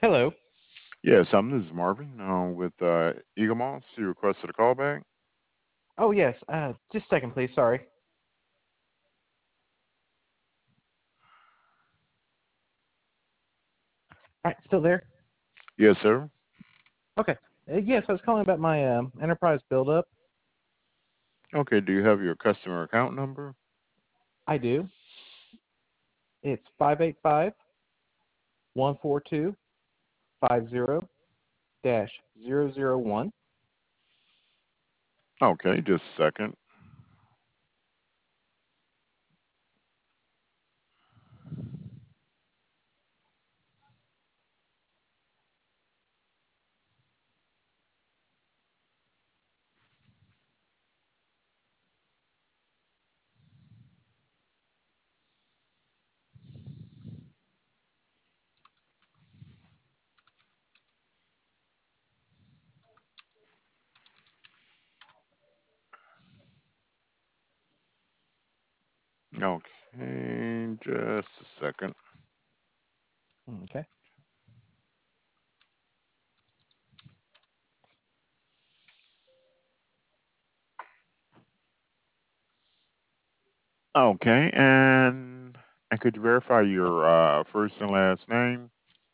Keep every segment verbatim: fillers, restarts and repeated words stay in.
Hello. Yes, um, this is Marvin uh, with uh, Eagle Moss. You requested a callback. Oh yes. Uh, just a second, please. Sorry. All right, still there? Yes, sir. Okay. Uh, yes, I was calling about my um, enterprise buildup. Okay, do you have your customer account number? I do. It's five eight five one four two five zero dash zero zero one. Okay, just a second. Okay, just a second. Okay. Okay, and and could you verify your uh, first and last name?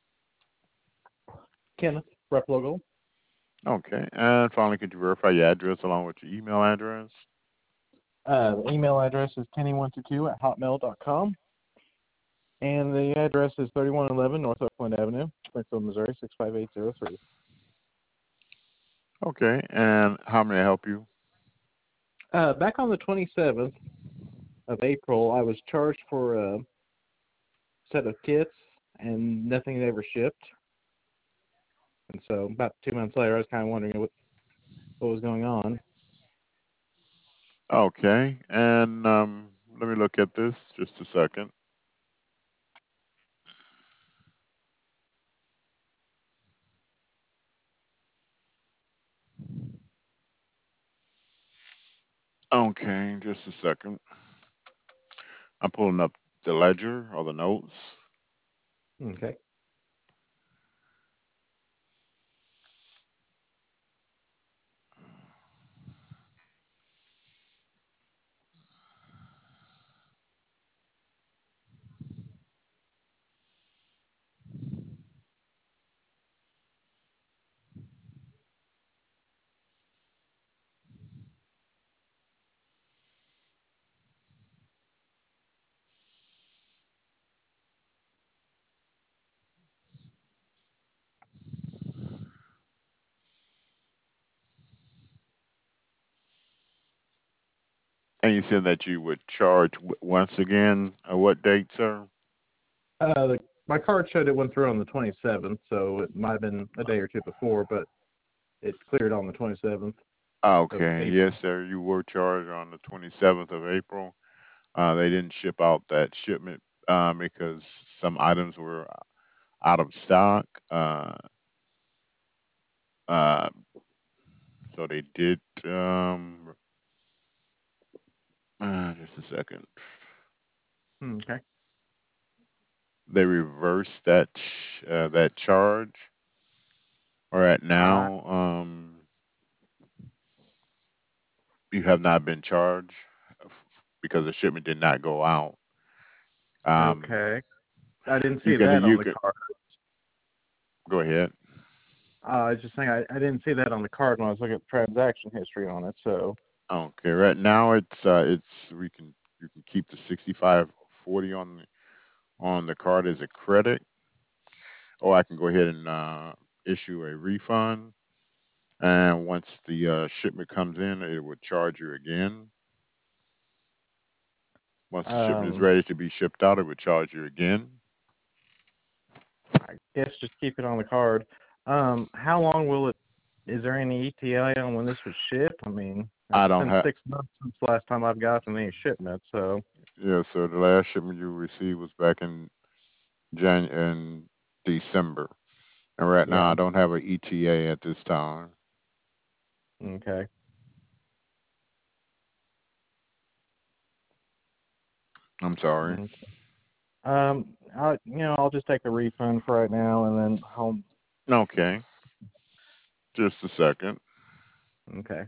Kenneth Replogle. Okay, and finally, could you verify your address along with your email address? Uh, the email address is kenny one two two at hotmail dot com, and the address is thirty-one eleven North Oakland Avenue, Springfield, Missouri six five eight zero three. Okay, and how may I help you? Uh, back on the twenty-seventh of April, I was charged for a set of kits, and nothing ever shipped. And so about two months later, I was kind of wondering what, what was going on. Okay, and um, let me look at this just a second. Okay, just a second. I'm pulling up the ledger or the notes. Okay. And you said that you would charge w- once again. Uh, what date, sir? Uh, the, my card showed it went through on the twenty-seventh, so it might have been a day or two before, but it cleared on the twenty-seventh of Okay, April. yes, sir. You were charged on the twenty-seventh of April. Uh, they didn't ship out that shipment um, because some items were out of stock. Uh, uh, so they did. Um, uh, just a second. Okay. They reversed that ch- uh, that charge. Or at Uh, now, um, you have not been charged f- because the shipment did not go out. Um, okay. I didn't you see can that on you the could card. go ahead. Uh, I was just saying I, I didn't see that on the card when I was looking at the transaction history on it. So, Okay, right now it's uh, it's we can you can keep the sixty-five forty on the, on the card as a credit, or I can go ahead and uh, issue a refund. And once the uh, shipment comes in, it would charge you again. Once the shipment is um, ready to be shipped out, it would charge you again. I guess just keep it on the card. Um, how long will it? Is there any E T A on when this was shipped? I mean, I it's don't been have. six months since the last time I've gotten any shipment. So, Yeah, so the last shipment you received was back in Jan in December, and right now yeah. I don't have an E T A at this time. Okay. I'm sorry. Okay. Um, I, you know, I'll just take a refund for right now, and then home. Okay, just a second. Okay.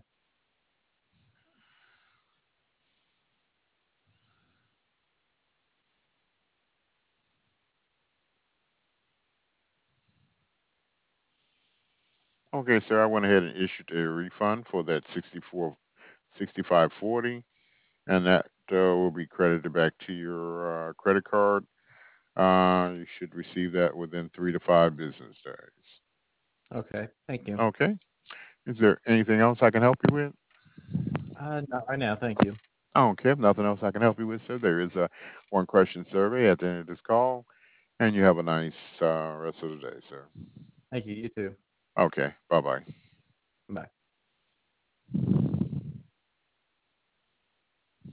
Okay, sir, I went ahead and issued a refund for that sixty-four, sixty-five forty, and that uh, will be credited back to your uh, credit card. Uh, you should receive that within three to five business days. Okay. Thank you. Okay. Is there anything else I can help you with? Uh, not right now. Thank you. Okay, if nothing else I can help you with, sir, there is a one question survey at the end of this call, and you have a nice uh, rest of the day, sir. Thank you. You too. Okay, bye bye. Bye.